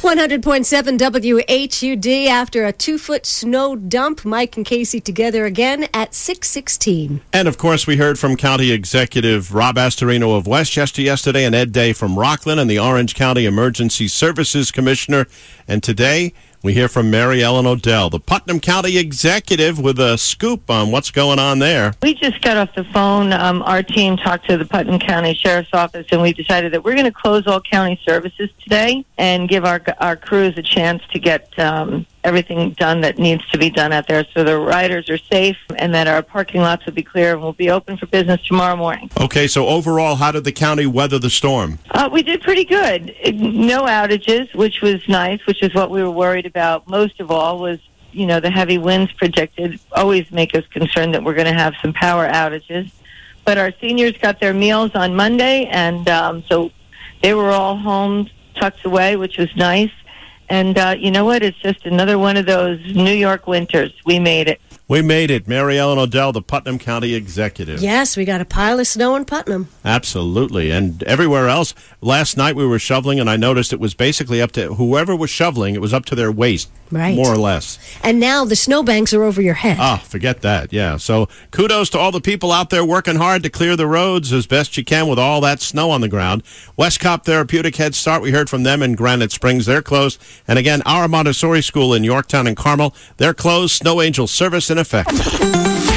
100.7 WHUD after a 2-foot snow dump. Mike and Casey together again at 6:16. And, of course, we heard from County Executive Rob Astorino of Westchester yesterday and Ed Day from Rockland and the Orange County Emergency Services Commissioner. And today we hear from Mary Ellen Odell, the Putnam County Executive, with a scoop on what's going on there. We just got off the phone. Our team talked to the Putnam County Sheriff's Office, and we decided that we're going to close all county services today and give our crews a chance to get everything done that needs to be done out there so the riders are safe and that our parking lots will be clear and we'll be open for business tomorrow morning. Okay, so overall, how did the county weather the storm? We did pretty good. No outages, which was nice, which is what we were worried about most of all was, the heavy winds predicted always make us concerned that we're going to have some power outages. But our seniors got their meals on Monday, and so they were all home, tucked away, which was nice. And you know what? It's just another one of those New York winters. We made it. We made it. Mary Ellen Odell, the Putnam County Executive. Yes, we got a pile of snow in Putnam. Absolutely. And everywhere else, last night we were shoveling, and I noticed it was basically up to whoever was shoveling, it was up to their waist, right, more or less. And now the snowbanks are over your head. Oh, forget that, yeah. So kudos to all the people out there working hard to clear the roads as best you can with all that snow on the ground. Westcop Therapeutic Head Start, we heard from them in Granite Springs. They're closed. And again, our Montessori School in Yorktown and Carmel, they're closed. Snow Angel service in effect.